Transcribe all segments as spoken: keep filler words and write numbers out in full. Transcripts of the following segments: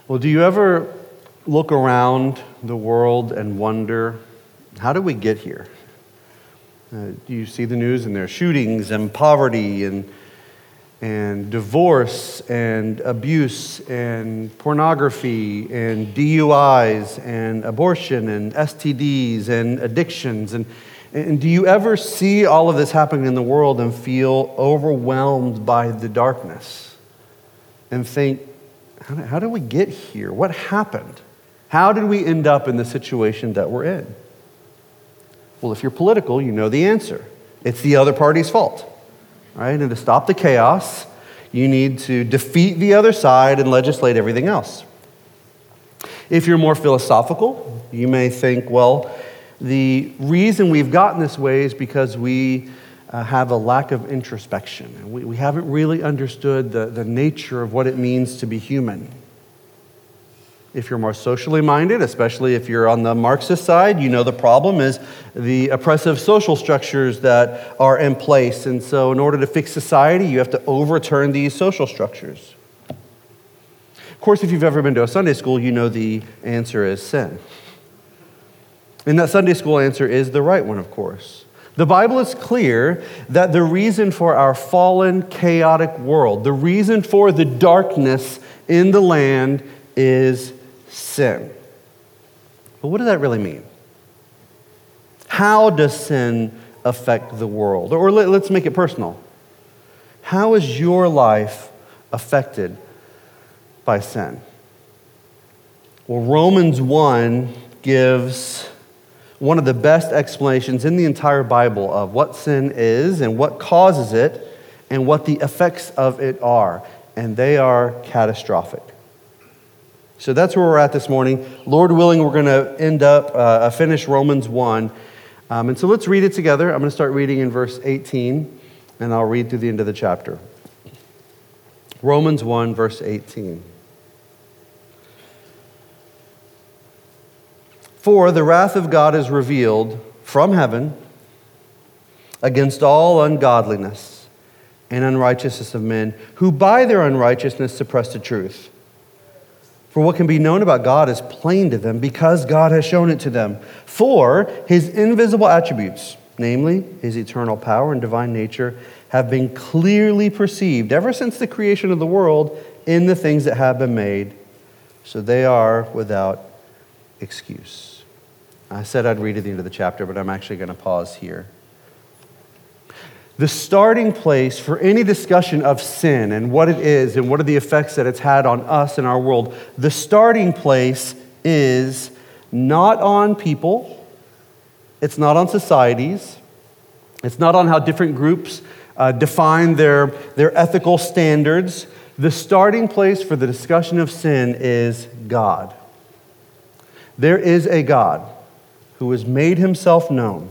Well, do you ever look around the world and wonder, how did we get here? Uh, do you see the news and there are shootings and poverty and and divorce and abuse and pornography and D U Is and abortion and S T Ds and addictions? And, and do you ever see all of this happening in the world and feel overwhelmed by the darkness and think, how did, how did we get here? What happened? How did we end up in the situation that we're in? Well, if you're political, you know the answer. It's the other party's fault. Right? And to stop the chaos, you need to defeat the other side and legislate everything else. If you're more philosophical, you may think, well, the reason we've gotten this way is because we uh, have a lack of introspection. We, we haven't really understood the, the nature of what it means to be human. If you're more socially minded, especially if you're on the Marxist side, you know the problem is the oppressive social structures that are in place. And so in order to fix society, you have to overturn these social structures. Of course, if you've ever been to a Sunday school, you know the answer is sin. And that Sunday school answer is the right one, of course. The Bible is clear that the reason for our fallen, chaotic world, the reason for the darkness in the land is sin. But what does that really mean? How does sin affect the world? Or let, let's make it personal. How is your life affected by sin? Well, Romans one gives one of the best explanations in the entire Bible of what sin is and what causes it and what the effects of it are. And they are catastrophic. So that's where we're at this morning. Lord willing, we're going to end up, uh, finish Romans one. Um, and so let's read it together. I'm going to start reading in verse eighteen, and I'll read through the end of the chapter. Romans one, verse eighteen. For the wrath of God is revealed from heaven against all ungodliness and unrighteousness of men, who by their unrighteousness suppress the truth. For what can be known about God is plain to them because God has shown it to them. For his invisible attributes, namely his eternal power and divine nature, have been clearly perceived ever since the creation of the world in the things that have been made. So they are without excuse. I said I'd read at the end of the chapter, but I'm actually going to pause here. The starting place for any discussion of sin and what it is and what are the effects that it's had on us and our world, the starting place is not on people, it's not on societies, it's not on how different groups uh, define their, their ethical standards. The starting place for the discussion of sin is God. There is a God who has made himself known.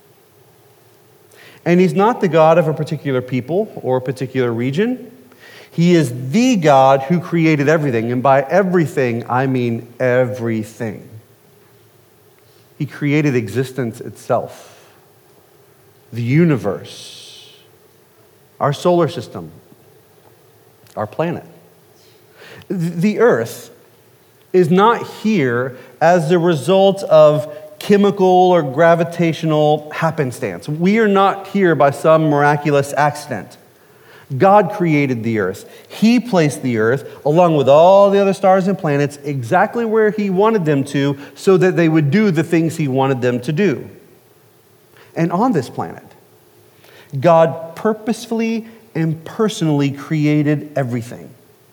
And he's not the God of a particular people or a particular region. He is the God who created everything. And by everything, I mean everything. He created existence itself, the universe, our solar system, our planet. The earth is not here as the result of chemical or gravitational happenstance. We are not here by some miraculous accident. God created the earth. He placed the earth, along with all the other stars and planets, exactly where he wanted them to, so that they would do the things he wanted them to do. And on this planet, God purposefully and personally created everything.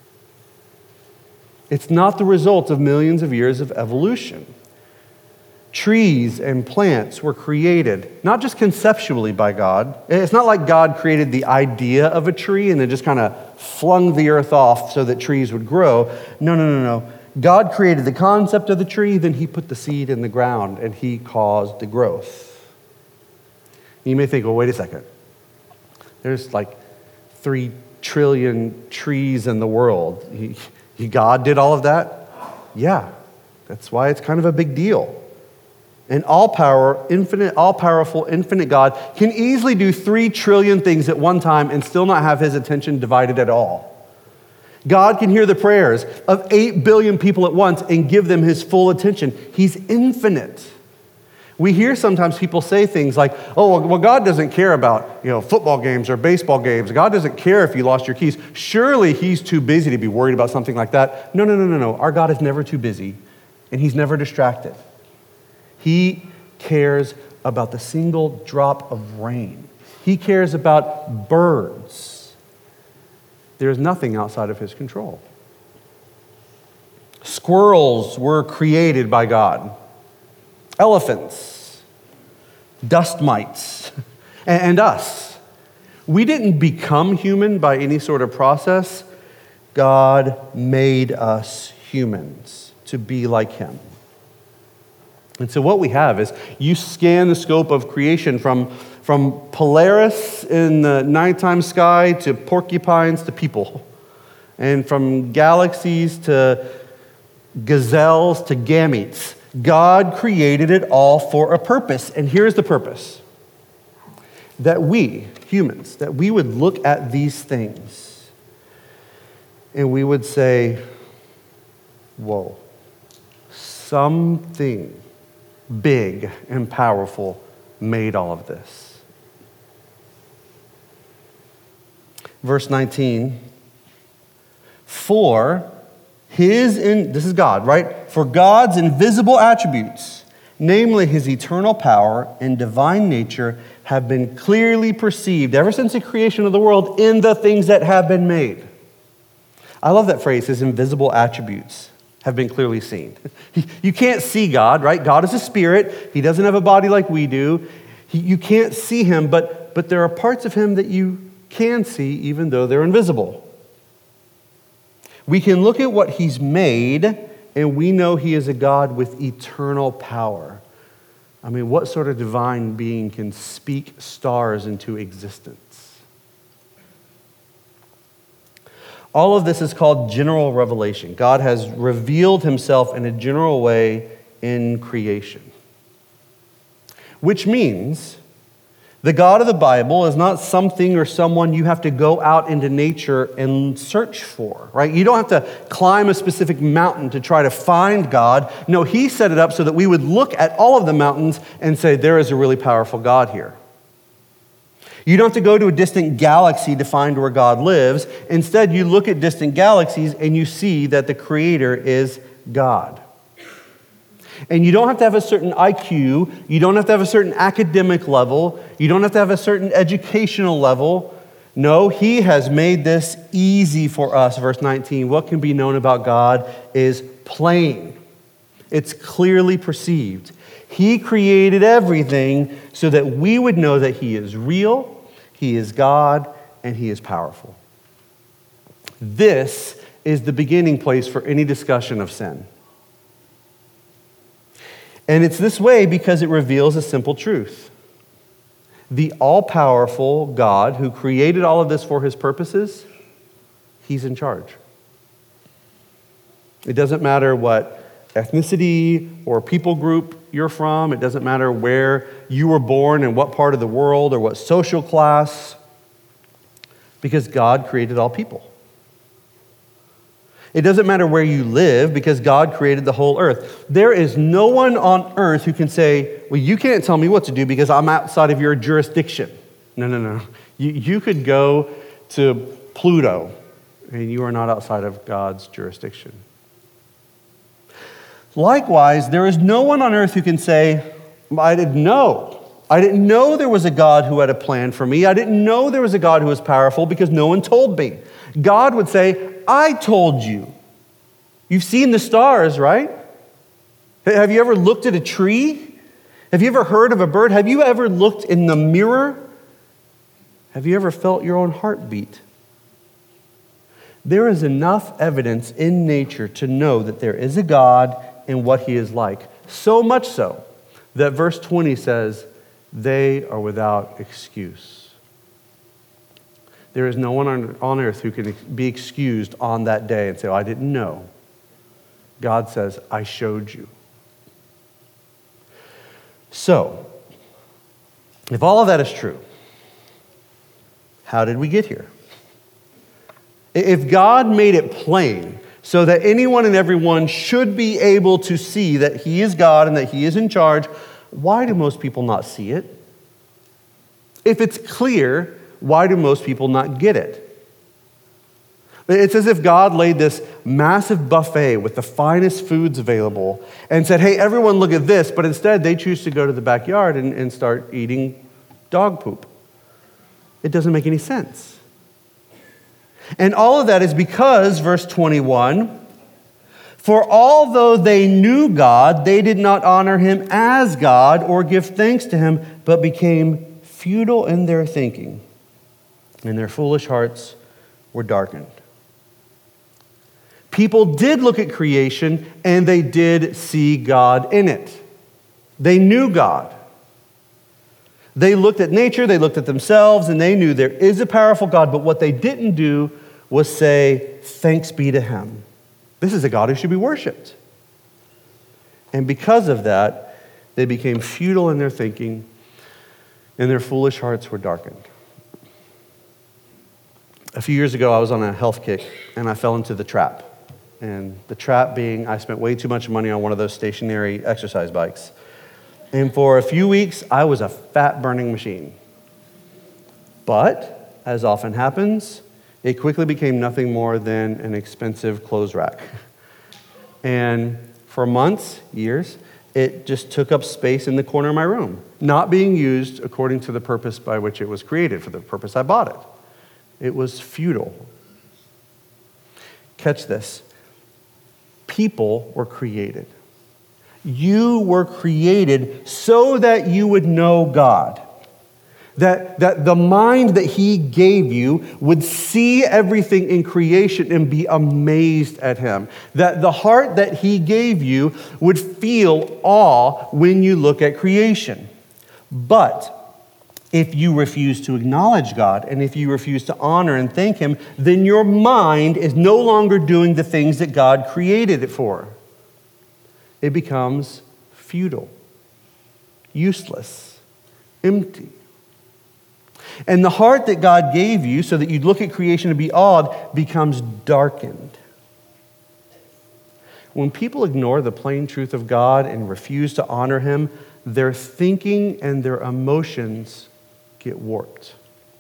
It's not the result of millions of years of evolution. Trees and plants were created, not just conceptually by God. It's not like God created the idea of a tree and then just kind of flung the earth off so that trees would grow. No, no, no, no. God created the concept of the tree, then he put the seed in the ground and he caused the growth. You may think, well, wait a second. There's like three trillion trees in the world. He, he, God did all of that? Yeah, that's why it's kind of a big deal. An all-power, infinite, all-powerful, infinite God can easily do three trillion things at one time and still not have his attention divided at all. God can hear the prayers of eight billion people at once and give them his full attention. He's infinite. We hear sometimes people say things like, oh, well, God doesn't care about, you know, football games or baseball games. God doesn't care if you lost your keys. Surely he's too busy to be worried about something like that. No, no, no, no, no. Our God is never too busy, and he's never distracted. He cares about the single drop of rain. He cares about birds. There is nothing outside of his control. Squirrels were created by God. Elephants, dust mites, and us. We didn't become human by any sort of process. God made us humans to be like him. And so what we have is, you scan the scope of creation from, from Polaris in the nighttime sky to porcupines to people, and from galaxies to gazelles to gametes. God created it all for a purpose. And here's the purpose. That we, humans, that we would look at these things and we would say, whoa, something big and powerful made all of this. Verse nineteen, for His, in, this is God, right? For God's invisible attributes, namely his eternal power and divine nature, have been clearly perceived ever since the creation of the world in the things that have been made. I love that phrase, his invisible attributes have been clearly seen. You can't see God, right? God is a spirit. He doesn't have a body like we do. He, you can't see him, but, but there are parts of him that you can see even though they're invisible. We can look at what he's made, and we know he is a God with eternal power. I mean, what sort of divine being can speak stars into existence? All of this is called general revelation. God has revealed himself in a general way in creation. Which means the God of the Bible is not something or someone you have to go out into nature and search for, right? You don't have to climb a specific mountain to try to find God. No, he set it up so that we would look at all of the mountains and say, there is a really powerful God here. You don't have to go to a distant galaxy to find where God lives. Instead, you look at distant galaxies and you see that the Creator is God. And you don't have to have a certain I Q. You don't have to have a certain academic level. You don't have to have a certain educational level. No, he has made this easy for us. Verse nineteen, what can be known about God is plain. It's clearly perceived. He created everything so that we would know that he is real, he is God, and he is powerful. This is the beginning place for any discussion of sin. And it's this way because it reveals a simple truth. The all-powerful God who created all of this for his purposes, he's in charge. It doesn't matter what ethnicity or people group you're from. It doesn't matter where you were born and what part of the world or what social class, because God created all people. It doesn't matter where you live because God created the whole earth. There is no one on earth who can say, well, you can't tell me what to do because I'm outside of your jurisdiction. No, no, no. You, you could go to Pluto and you are not outside of God's jurisdiction. Likewise, there is no one on earth who can say, I didn't know. I didn't know there was a God who had a plan for me. I didn't know there was a God who was powerful because no one told me. God would say, I told you. You've seen the stars, right? Have you ever looked at a tree? Have you ever heard of a bird? Have you ever looked in the mirror? Have you ever felt your own heartbeat? There is enough evidence in nature to know that there is a God and what he is like. So much so that verse twenty says, they are without excuse. There is no one on, on earth who can be excused on that day and say, oh, I didn't know. God says, I showed you. So, if all of that is true, how did we get here? If God made it plain so that anyone and everyone should be able to see that he is God and that he is in charge, why do most people not see it? If it's clear, why do most people not get it? It's as if God laid this massive buffet with the finest foods available and said, hey, everyone look at this, but instead they choose to go to the backyard and, and start eating dog poop. It doesn't make any sense. And all of that is because, verse twenty-one, for although they knew God, they did not honor him as God or give thanks to him, but became futile in their thinking, and their foolish hearts were darkened. People did look at creation, and they did see God in it. They knew God. They looked at nature, they looked at themselves, and they knew there is a powerful God, but what they didn't do was say, thanks be to him. This is a God who should be worshiped. And because of that, they became futile in their thinking, and their foolish hearts were darkened. A few years ago, I was on a health kick, and I fell into the trap. And the trap being, I spent way too much money on one of those stationary exercise bikes. And for a few weeks, I was a fat-burning machine. But, as often happens, it quickly became nothing more than an expensive clothes rack. And for months, years, it just took up space in the corner of my room, not being used according to the purpose by which it was created, for the purpose I bought it. It was futile. Catch this. People were created. You were created so that you would know God. That, that the mind that he gave you would see everything in creation and be amazed at him. That the heart that he gave you would feel awe when you look at creation. But if you refuse to acknowledge God and if you refuse to honor and thank him, then your mind is no longer doing the things that God created it for. It becomes futile, useless, empty. And the heart that God gave you so that you'd look at creation and be awed becomes darkened. When people ignore the plain truth of God and refuse to honor him, their thinking and their emotions get warped.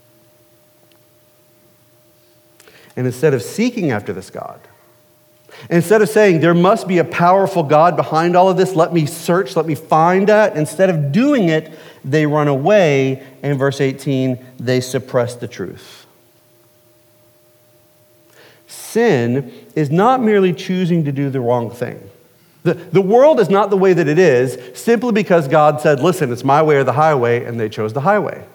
And instead of seeking after this God, instead of saying there must be a powerful God behind all of this, let me search, let me find that, instead of doing it, they run away. And verse eighteen, they suppress the truth. Sin is not merely choosing to do the wrong thing. The, the world is not the way that it is simply because God said, listen, it's my way or the highway, and they chose the highway.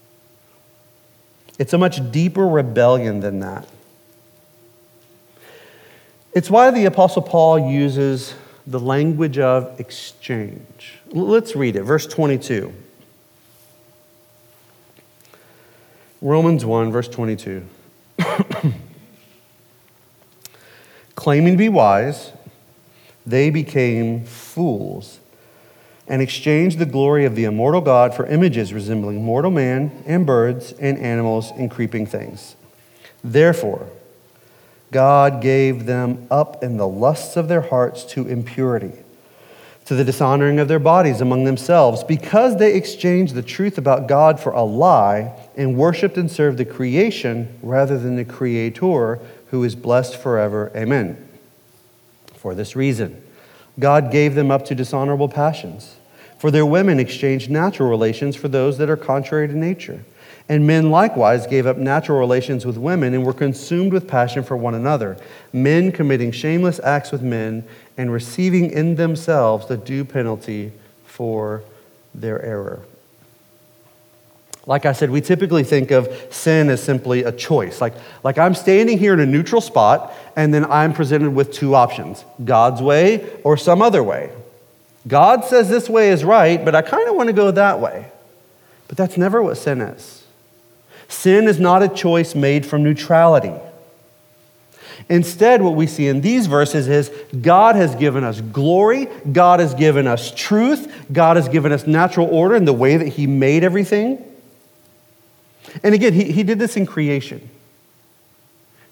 It's a much deeper rebellion than that. It's why the Apostle Paul uses the language of exchange. Let's read it, verse twenty-two. Romans one, verse twenty-two. Claiming to be wise, they became fools and exchanged the glory of the immortal God for images resembling mortal man and birds and animals and creeping things. Therefore, God gave them up in the lusts of their hearts to impurity, to the dishonoring of their bodies among themselves, because they exchanged the truth about God for a lie and worshiped and served the creation rather than the Creator, who is blessed forever. Amen. For this reason, God gave them up to dishonorable passions. For their women exchanged natural relations for those that are contrary to nature. And men likewise gave up natural relations with women and were consumed with passion for one another, men committing shameless acts with men and receiving in themselves the due penalty for their error. Like I said, we typically think of sin as simply a choice. Like, like I'm standing here in a neutral spot, and then I'm presented with two options, God's way or some other way. God says this way is right, but I kind of want to go that way. But that's never what sin is. Sin is not a choice made from neutrality. Instead, what we see in these verses is God has given us glory, God has given us truth, God has given us natural order in the way that he made everything. And again, he, he did this in creation.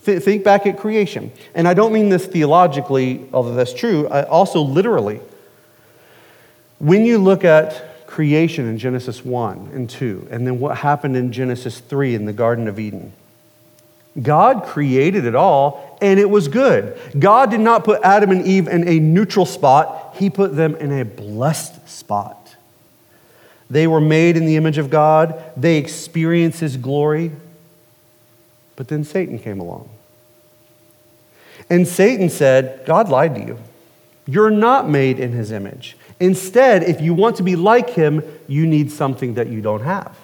Th- think back at creation. And I don't mean this theologically, although that's true, I also literally. When you look at creation in Genesis one and two, and then what happened in Genesis three in the Garden of Eden, God created it all, and it was good. God did not put Adam and Eve in a neutral spot. He put them in a blessed spot. They were made in the image of God. They experienced His glory. But then Satan came along. And Satan said, God lied to you. You're not made in His image. Instead, if you want to be like Him, you need something that you don't have.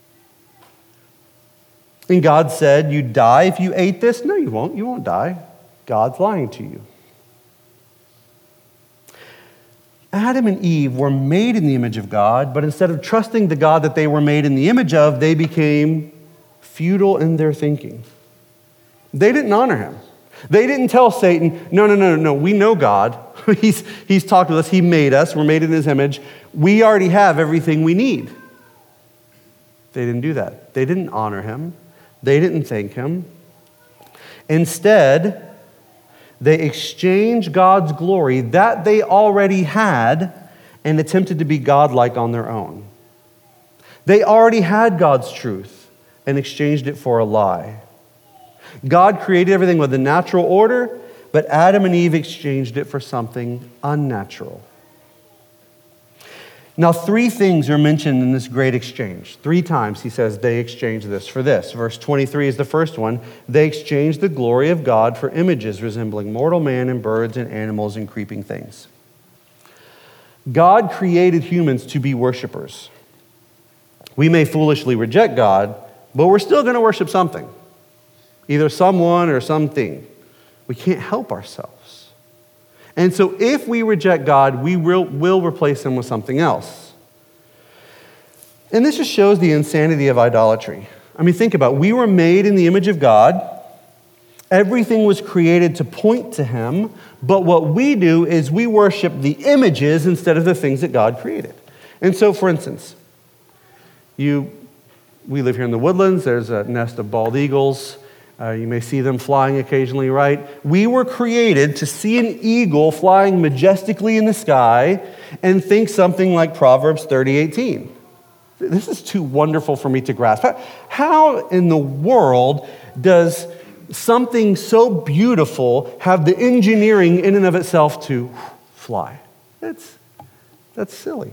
And God said, you die if you ate this? No, you won't. You won't die. God's lying to you. Adam and Eve were made in the image of God, but instead of trusting the God that they were made in the image of, they became futile in their thinking. They didn't honor Him. They didn't tell Satan, no, no, no, no, we know God. he's, he's talked with us. He made us. We're made in His image. We already have everything we need. They didn't do that. They didn't honor Him. They didn't thank Him. Instead, they exchanged God's glory that they already had and attempted to be godlike on their own. They already had God's truth and exchanged it for a lie. God created everything with a natural order, but Adam and Eve exchanged it for something unnatural. Now, three things are mentioned in this great exchange. Three times He says they exchanged this for this. Verse twenty-three is the first one. They exchanged the glory of God for images resembling mortal man and birds and animals and creeping things. God created humans to be worshipers. We may foolishly reject God, but we're still going to worship something. Either someone or something. We can't help ourselves. And so if we reject God, we will, will replace Him with something else. And this just shows the insanity of idolatry. I mean, think about it. We were made in the image of God. Everything was created to point to Him. But what we do is we worship the images instead of the things that God created. And so, for instance, you, we live here in the woodlands. There's a nest of bald eagles. Uh, you may see them flying occasionally, right? We were created to see an eagle flying majestically in the sky and think something like Proverbs thirty eighteen. This is too wonderful for me to grasp. How in the world does something so beautiful have the engineering in and of itself to fly? That's, that's silly.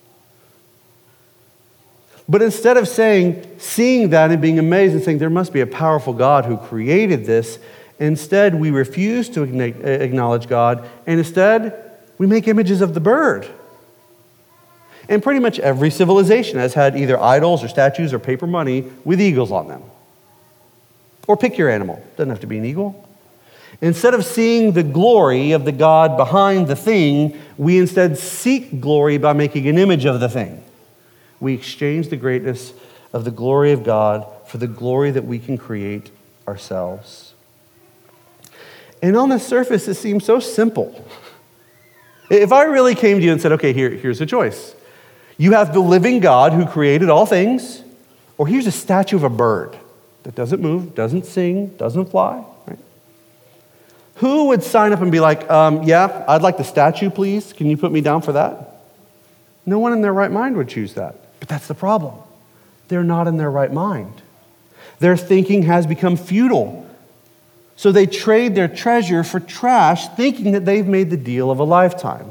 But instead of saying, seeing that and being amazed and saying, there must be a powerful God who created this, instead we refuse to acknowledge God, and instead we make images of the bird. And pretty much every civilization has had either idols or statues or paper money with eagles on them. Or pick your animal. Doesn't have to be an eagle. Instead of seeing the glory of the God behind the thing, we instead seek glory by making an image of the thing. We exchange the greatness of the glory of God for the glory that we can create ourselves. And on the surface, it seems so simple. If I really came to you and said, okay, here, here's a choice. You have the living God who created all things, or here's a statue of a bird that doesn't move, doesn't sing, doesn't fly. Right? Who would sign up and be like, um, yeah, I'd like the statue, please. Can you put me down for that? No one in their right mind would choose that. But that's the problem. They're not in their right mind. Their thinking has become futile. So they trade their treasure for trash, thinking that they've made the deal of a lifetime.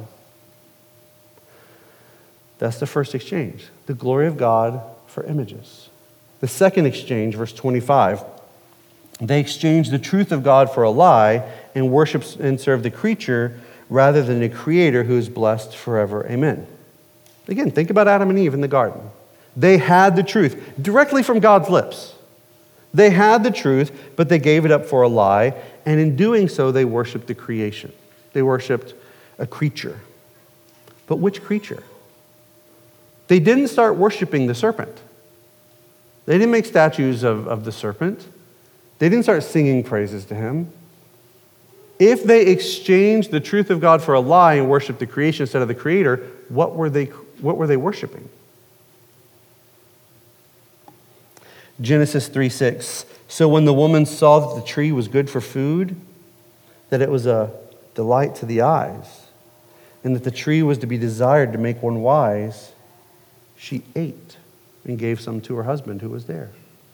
That's the first exchange, the glory of God for images. The second exchange, verse twenty-five, they exchanged the truth of God for a lie and worship and serve the creature rather than the Creator who is blessed forever. Amen. Again, think about Adam and Eve in the garden. They had the truth directly from God's lips. They had the truth, but they gave it up for a lie, and in doing so, they worshiped the creation. They worshiped a creature. But which creature? They didn't start worshiping the serpent. They didn't make statues of, of the serpent. They didn't start singing praises to him. If they exchanged the truth of God for a lie and worshiped the creation instead of the Creator, what were they, what were they worshiping? Genesis three six So when the woman saw that the tree was good for food, that it was a delight to the eyes, and that the tree was to be desired to make one wise, she ate and gave some to her husband who was there.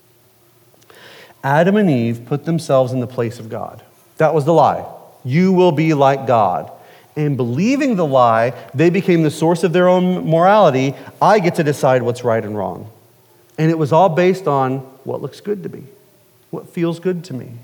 Adam and Eve put themselves in the place of God. That was the lie. You will be like God. And believing the lie, they became the source of their own morality. I get to decide what's right and wrong. And it was all based on what looks good to me, what feels good to me.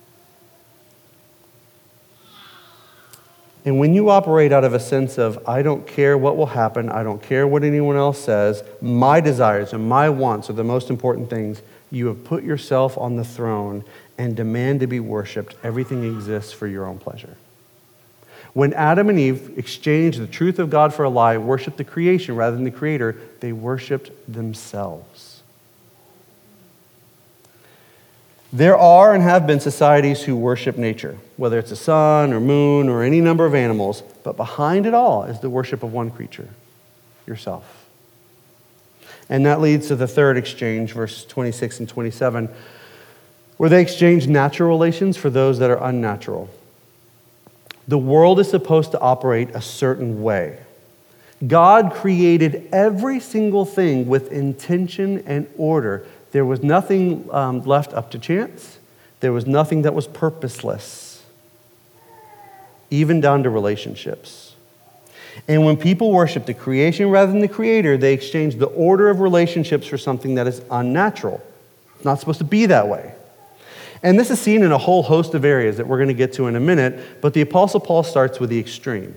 And when you operate out of a sense of, I don't care what will happen, I don't care what anyone else says, my desires and my wants are the most important things, you have put yourself on the throne and demand to be worshipped. Everything exists for your own pleasure. When Adam and Eve exchanged the truth of God for a lie, worshiped the creation rather than the Creator, they worshiped themselves. There are and have been societies who worship nature, whether it's the sun or moon or any number of animals, but behind it all is the worship of one creature, yourself. And that leads to the third exchange, verses twenty-six and twenty-seven, where they exchange natural relations for those that are unnatural. The world is supposed to operate a certain way. God created every single thing with intention and order. There was nothing um, left up to chance. There was nothing that was purposeless, even down to relationships. And when people worship the creation rather than the Creator, they exchange the order of relationships for something that is unnatural. It's not supposed to be that way. And this is seen in a whole host of areas that we're going to get to in a minute, but the Apostle Paul starts with the extreme.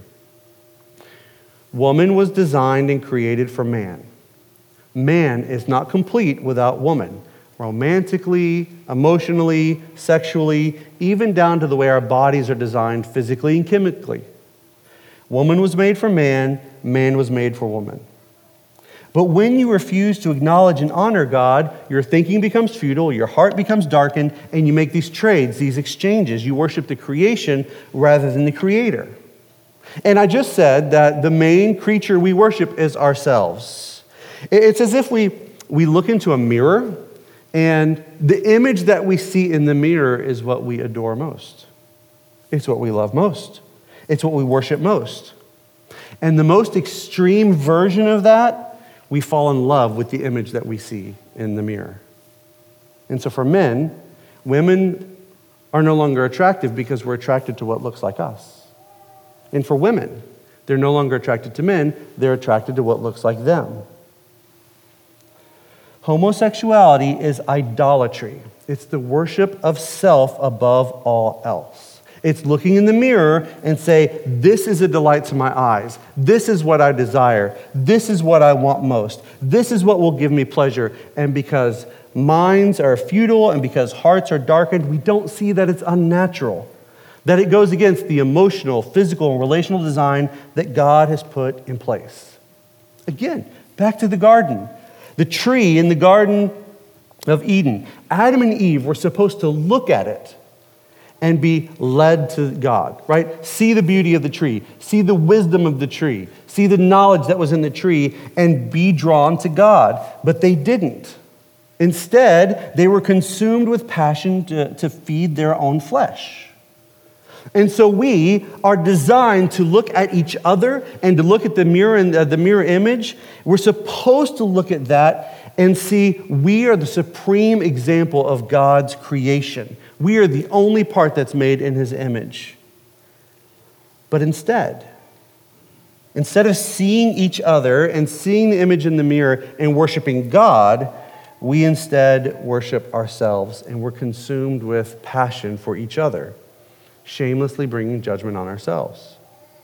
Woman was designed and created for man. Man is not complete without woman, romantically, emotionally, sexually, even down to the way our bodies are designed physically and chemically. Woman was made for man, man was made for woman. But when you refuse to acknowledge and honor God, your thinking becomes futile, your heart becomes darkened, and you make these trades, these exchanges. You worship the creation rather than the Creator. And I just said that the main creature we worship is ourselves. It's as if we, we look into a mirror, and the image that we see in the mirror is what we adore most. It's what we love most. It's what we worship most. And the most extreme version of that, we fall in love with the image that we see in the mirror. And so for men, women are no longer attractive because we're attracted to what looks like us. And for women, they're no longer attracted to men, they're attracted to what looks like them. Homosexuality is idolatry. It's the worship of self above all else. It's looking in the mirror and say, this is a delight to my eyes. This is what I desire. This is what I want most. This is what will give me pleasure. And because minds are futile and because hearts are darkened, we don't see that it's unnatural, that it goes against the emotional, physical, and relational design that God has put in place. Again, back to the garden. The tree in the Garden of Eden, Adam and Eve were supposed to look at it and be led to God, right? See the beauty of the tree, see the wisdom of the tree, see the knowledge that was in the tree, and be drawn to God. But they didn't. Instead, they were consumed with passion to, to feed their own flesh. And so we are designed to look at each other and to look at the mirror and uh, the mirror image. We're supposed to look at that and see we are the supreme example of God's creation. We are the only part that's made in His image. But instead, instead of seeing each other and seeing the image in the mirror and worshiping God, we instead worship ourselves, and we're consumed with passion for each other, shamelessly bringing judgment on ourselves.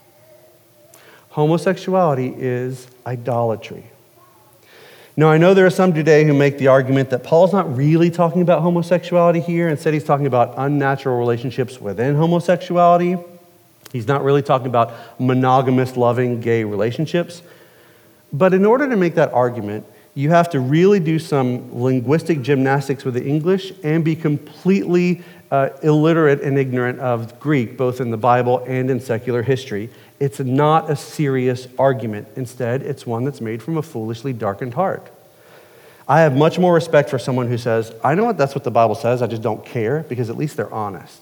Homosexuality is idolatry. Now, I know there are some today who make the argument that Paul's not really talking about homosexuality here. Instead, he's talking about unnatural relationships within homosexuality. He's not really talking about monogamous, loving, gay relationships. But in order to make that argument, you have to really do some linguistic gymnastics with the English and be completely uh, illiterate and ignorant of Greek, both in the Bible and in secular history. It's not a serious argument. Instead, it's one that's made from a foolishly darkened heart. I have much more respect for someone who says, I know what that's what the Bible says, I just don't care, because at least they're honest.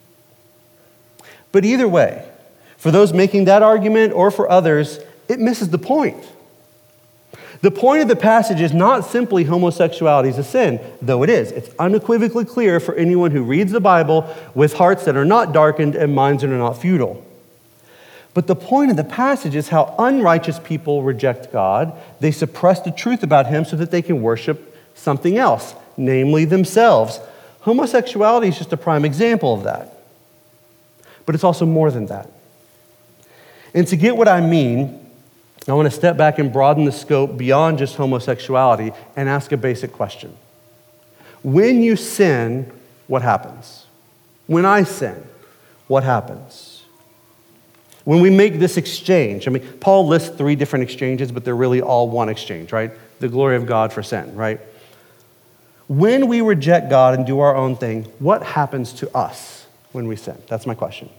But either way, for those making that argument or for others, it misses the point. The point of the passage is not simply homosexuality is a sin, though it is. It's unequivocally clear for anyone who reads the Bible with hearts that are not darkened and minds that are not futile. But the point of the passage is how unrighteous people reject God. They suppress the truth about him so that they can worship something else, namely themselves. Homosexuality is just a prime example of that. But it's also more than that. And to get what I mean, I want to step back and broaden the scope beyond just homosexuality and ask a basic question. When you sin, what happens? When I sin, what happens? When we make this exchange, I mean, Paul lists three different exchanges, but they're really all one exchange, right? The glory of God for sin, right? When we reject God and do our own thing, what happens to us when we sin? That's my question.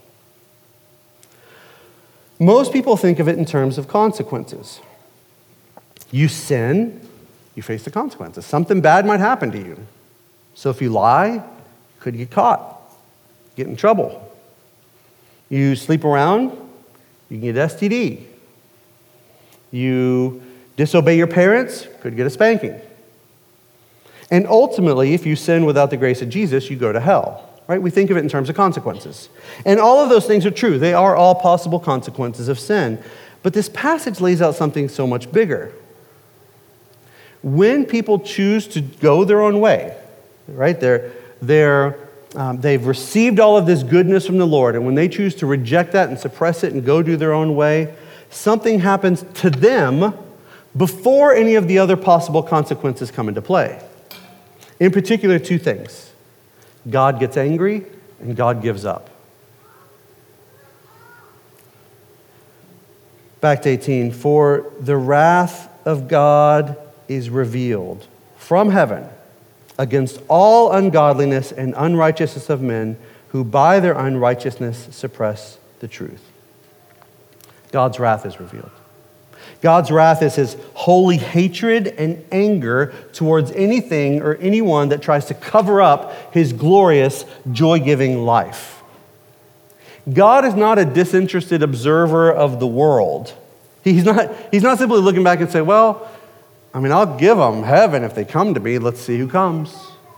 Most people think of it in terms of consequences. You sin, you face the consequences. Something bad might happen to you. So if you lie, you could get caught, get in trouble. You sleep around, you can get S T D. You disobey your parents, could get a spanking. And ultimately, if you sin without the grace of Jesus, you go to hell. Right? We think of it in terms of consequences. And all of those things are true. They are all possible consequences of sin. But this passage lays out something so much bigger. When people choose to go their own way, right? They're, they're, um, they've received all of this goodness from the Lord, and when they choose to reject that and suppress it and go do their own way, something happens to them before any of the other possible consequences come into play. In particular, two things. God gets angry, and God gives up. Back to eighteen. For the wrath of God is revealed from heaven against all ungodliness and unrighteousness of men who by their unrighteousness suppress the truth. God's wrath is revealed. God's wrath is his holy hatred and anger towards anything or anyone that tries to cover up his glorious, joy-giving life. God is not a disinterested observer of the world. He's not, he's not simply looking back and saying, well, I mean, I'll give them heaven if they come to me. Let's see who comes.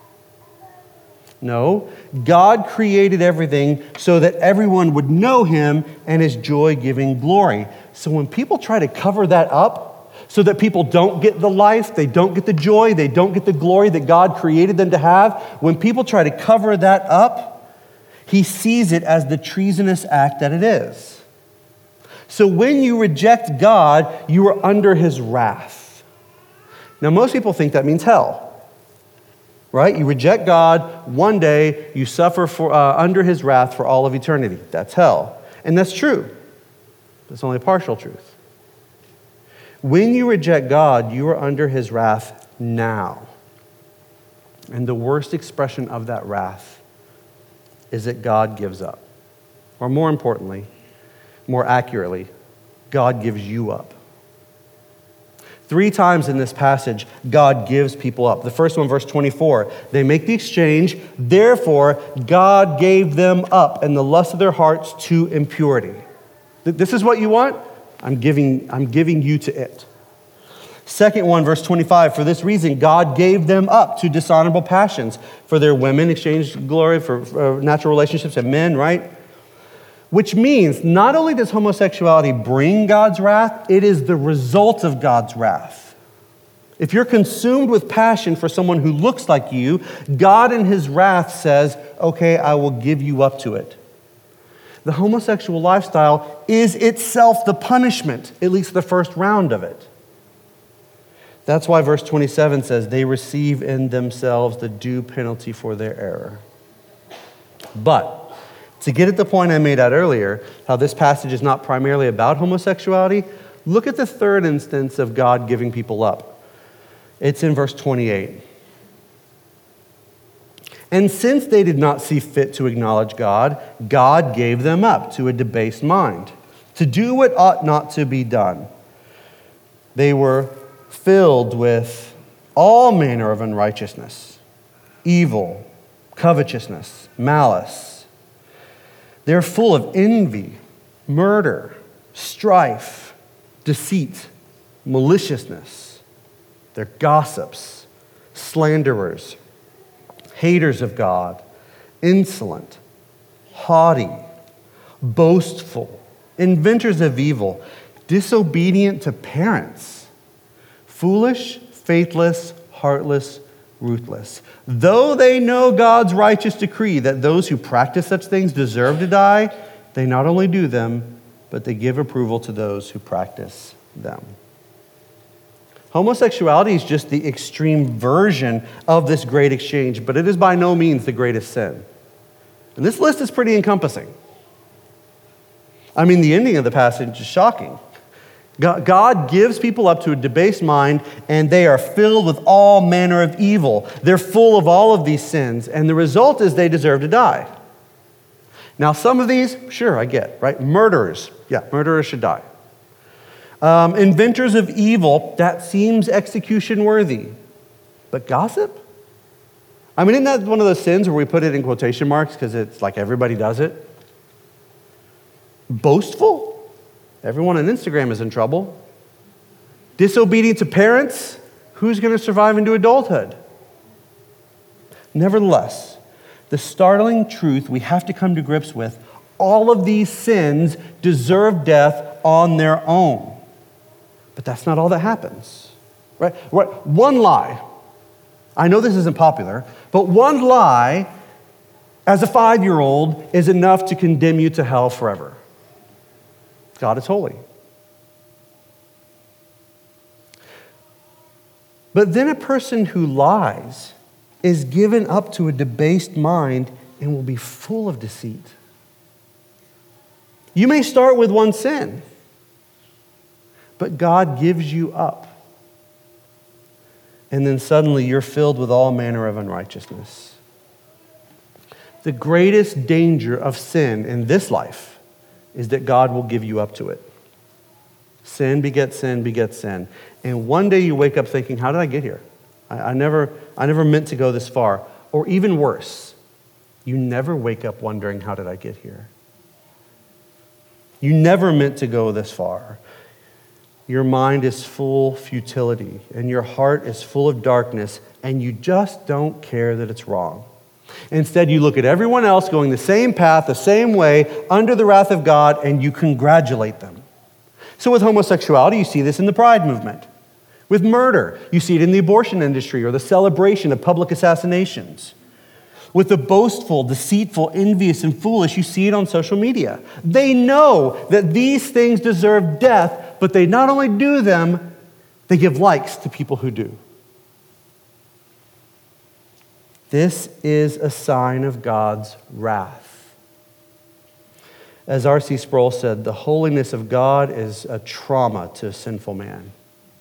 No, God created everything so that everyone would know him and his joy-giving glory. So when people try to cover that up so that people don't get the life, they don't get the joy, they don't get the glory that God created them to have, when people try to cover that up, he sees it as the treasonous act that it is. So when you reject God, you are under his wrath. Now, most people think that means hell. Right? You reject God, one day you suffer for, uh, under his wrath for all of eternity. That's hell. And that's true. That's only a partial truth. When you reject God, you are under his wrath now. And the worst expression of that wrath is that God gives up. Or more importantly, more accurately, God gives you up. Three times in this passage, God gives people up. The first one, verse twenty-four, they make the exchange. Therefore, God gave them up in the lust of their hearts to impurity. This is what you want? I'm giving, I'm giving you to it. Second one, verse twenty-five, for this reason, God gave them up to dishonorable passions. For their women exchanged glory for, for natural relationships and men, right? Which means not only does homosexuality bring God's wrath, it is the result of God's wrath. If you're consumed with passion for someone who looks like you, God in his wrath says, okay, I will give you up to it. The homosexual lifestyle is itself the punishment, at least the first round of it. That's why verse twenty-seven says, they receive in themselves the due penalty for their error. But to get at the point I made out earlier, how this passage is not primarily about homosexuality, look at the third instance of God giving people up. It's in verse twenty-eight. And since they did not see fit to acknowledge God, God gave them up to a debased mind, to do what ought not to be done. They were filled with all manner of unrighteousness, evil, covetousness, malice. They're full of envy, murder, strife, deceit, maliciousness. They're gossips, slanderers, haters of God, insolent, haughty, boastful, inventors of evil, disobedient to parents, foolish, faithless, heartless, ruthless. Though they know God's righteous decree that those who practice such things deserve to die, they not only do them, but they give approval to those who practice them. Homosexuality is just the extreme version of this great exchange, but it is by no means the greatest sin. And this list is pretty encompassing. I mean, the ending of the passage is shocking. God gives people up to a debased mind, and they are filled with all manner of evil. They're full of all of these sins, and the result is they deserve to die. Now, some of these, sure, I get, right? Murderers, yeah, murderers should die. Um, inventors of evil, that seems execution worthy. But gossip? I mean, isn't that one of those sins where we put it in quotation marks because it's like everybody does it? Boastful? Everyone on Instagram is in trouble. Disobedient to parents? Who's going to survive into adulthood? Nevertheless, the startling truth we have to come to grips with, all of these sins deserve death on their own. But that's not all that happens. Right? One lie. I know this isn't popular, but one lie as a five-year-old is enough to condemn you to hell forever. God is holy. But then a person who lies is given up to a debased mind and will be full of deceit. You may start with one sin, but God gives you up. And then suddenly you're filled with all manner of unrighteousness. The greatest danger of sin in this life is that God will give you up to it. Sin begets sin, begets sin. And one day you wake up thinking, how did I get here? I, I never, I never meant to go this far. Or even worse, you never wake up wondering, how did I get here? You never meant to go this far. Your mind is full futility, and your heart is full of darkness, and you just don't care that it's wrong. Instead, you look at everyone else going the same path, the same way, under the wrath of God, and you congratulate them. So with homosexuality, you see this in the Pride movement. With murder, you see it in the abortion industry or the celebration of public assassinations. With the boastful, deceitful, envious, and foolish, you see it on social media. They know that these things deserve death, but they not only do them, they give likes to people who do. This is a sign of God's wrath. As R C Sproul said, the holiness of God is a trauma to a sinful man.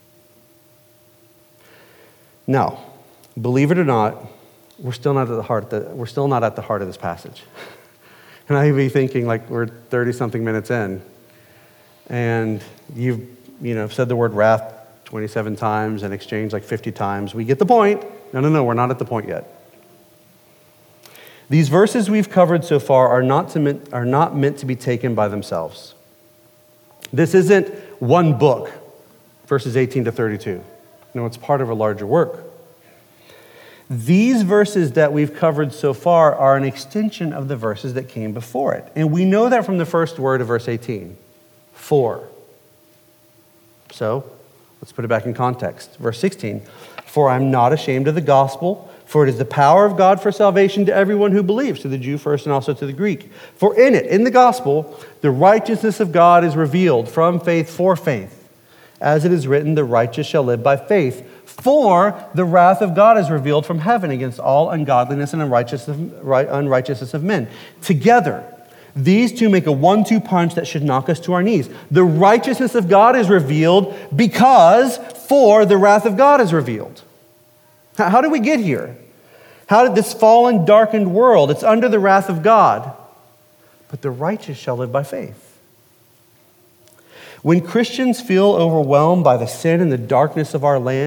Now, believe it or not, we're still not at the heart. Of the, we're still not at the heart of this passage. And I may be thinking like we're thirty-something minutes in, and you've you know said the word wrath twenty-seven times and exchanged like fifty times. We get the point. No, no, no, we're not at the point yet. These verses we've covered so far are not, to meant, are not meant to be taken by themselves. This isn't one book, verses eighteen to thirty-two. No, it's part of a larger work. These verses that we've covered so far are an extension of the verses that came before it. And we know that from the first word of verse eighteen, for. So, let's put it back in context. Verse sixteen, for I'm not ashamed of the gospel, for it is the power of God for salvation to everyone who believes, to the Jew first and also to the Greek. For in it, in the gospel, the righteousness of God is revealed from faith for faith. As it is written, the righteous shall live by faith. For the wrath of God is revealed from heaven against all ungodliness and unrighteousness of men. Together, these two make a one-two punch that should knock us to our knees. The righteousness of God is revealed because for the wrath of God is revealed. How did we get here? How did this fallen, darkened world? It's under the wrath of God. But the righteous shall live by faith. When Christians feel overwhelmed by the sin and the darkness of our land,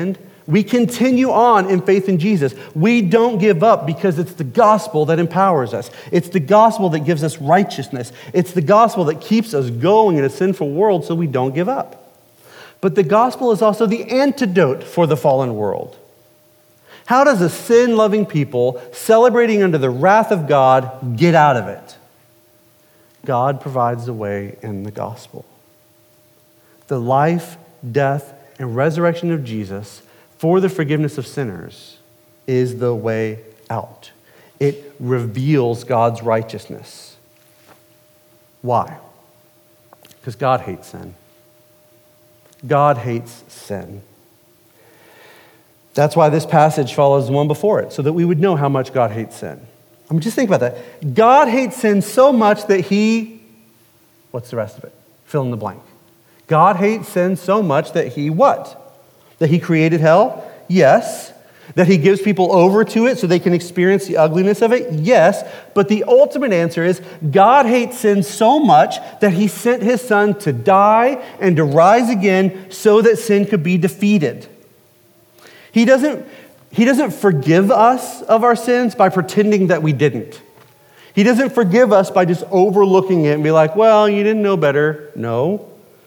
We continue on in faith in Jesus. We don't give up because it's the gospel that empowers us. It's the gospel that gives us righteousness. It's the gospel that keeps us going in a sinful world so we don't give up. But the gospel is also the antidote for the fallen world. How does a sin-loving people celebrating under the wrath of God get out of it? God provides the way in the gospel. The life, death, and resurrection of Jesus for the forgiveness of sinners is the way out. It reveals God's righteousness. Why? Because God hates sin. God hates sin. That's why this passage follows the one before it, so that we would know how much God hates sin. I mean, just think about that. God hates sin so much that he, what's the rest of it? Fill in the blank. God hates sin so much that he what? That he created hell? Yes. That he gives people over to it so they can experience the ugliness of it? Yes. But the ultimate answer is God hates sin so much that he sent his son to die and to rise again so that sin could be defeated. He doesn't, he doesn't forgive us of our sins by pretending that we didn't. He doesn't forgive us by just overlooking it and be like, well, you didn't know better. No.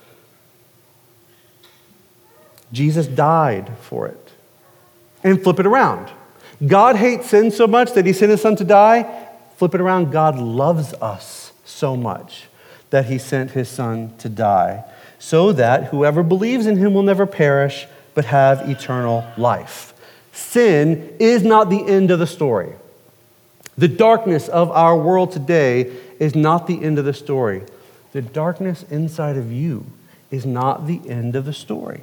Jesus died for it. And flip it around. God hates sin so much that he sent his son to die. Flip it around. God loves us so much that he sent his son to die so that whoever believes in him will never perish but have eternal life. Sin is not the end of the story. The darkness of our world today is not the end of the story. The darkness inside of you is not the end of the story.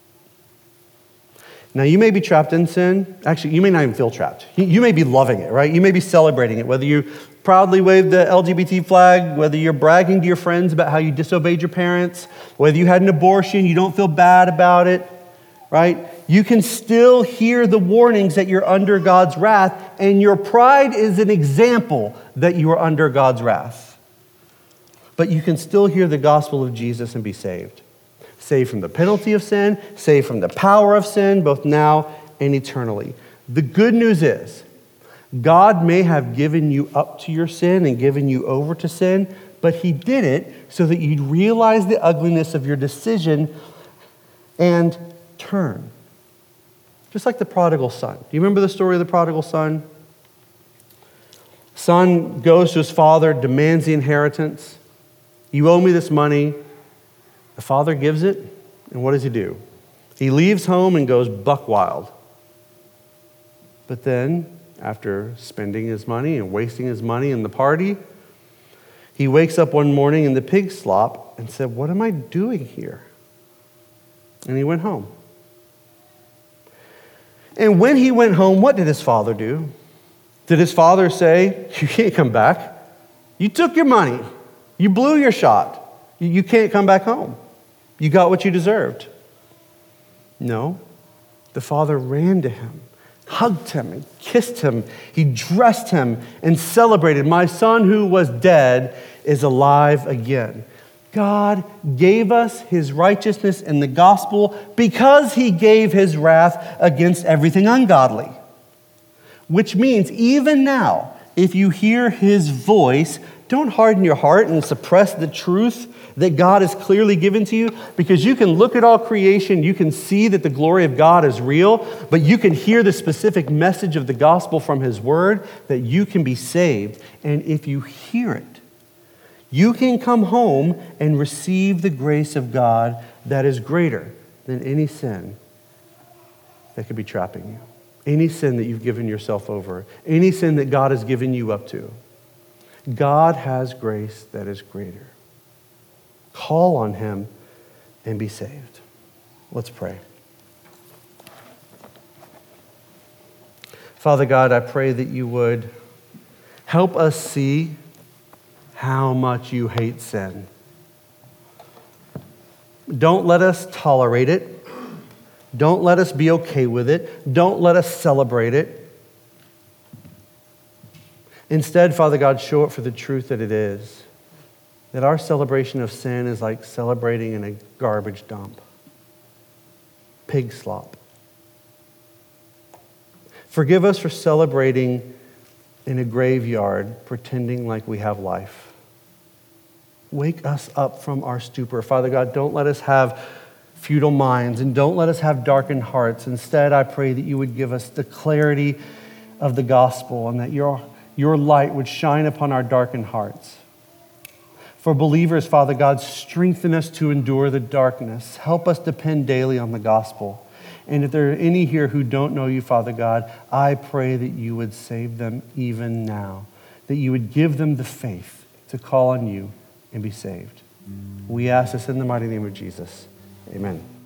Now, you may be trapped in sin. Actually, you may not even feel trapped. You may be loving it, right? You may be celebrating it, whether you proudly wave the L G B T flag, whether you're bragging to your friends about how you disobeyed your parents, whether you had an abortion, you don't feel bad about it, right? You can still hear the warnings that you're under God's wrath, and your pride is an example that you are under God's wrath. But you can still hear the gospel of Jesus and be saved. Saved from the penalty of sin, saved from the power of sin, both now and eternally. The good news is, God may have given you up to your sin and given you over to sin, but he did it so that you'd realize the ugliness of your decision and turn. Just like the prodigal son. Do you remember the story of the prodigal son? Son goes to his father, demands the inheritance. You owe me this money. The father gives it, and what does he do? He leaves home and goes buck wild. But then, after spending his money and wasting his money in the party, he wakes up one morning in the pig slop and said, what am I doing here? And he went home. And when he went home, what did his father do? Did his father say, you can't come back? You took your money. You blew your shot. You can't come back home. You got what you deserved. No. The father ran to him, hugged him, and kissed him. He dressed him and celebrated. My son who was dead is alive again. God gave us his righteousness in the gospel because he gave his wrath against everything ungodly. Which means even now, if you hear his voice, don't harden your heart and suppress the truth that God has clearly given to you, because you can look at all creation, you can see that the glory of God is real, but you can hear the specific message of the gospel from his word that you can be saved. And if you hear it, you can come home and receive the grace of God that is greater than any sin that could be trapping you, any sin that you've given yourself over, any sin that God has given you up to. God has grace that is greater. Call on him and be saved. Let's pray. Father God, I pray that you would help us see how much you hate sin. Don't let us tolerate it. Don't let us be okay with it. Don't let us celebrate it. Instead, Father God, show it for the truth that it is. That our celebration of sin is like celebrating in a garbage dump. Pig slop. Forgive us for celebrating in a graveyard, pretending like we have life. Wake us up from our stupor. Father God, don't let us have futile minds and don't let us have darkened hearts. Instead, I pray that you would give us the clarity of the gospel and that your, your light would shine upon our darkened hearts. For believers, Father God, strengthen us to endure the darkness. Help us depend daily on the gospel. And if there are any here who don't know you, Father God, I pray that you would save them even now, that you would give them the faith to call on you and be saved. We ask this in the mighty name of Jesus. Amen.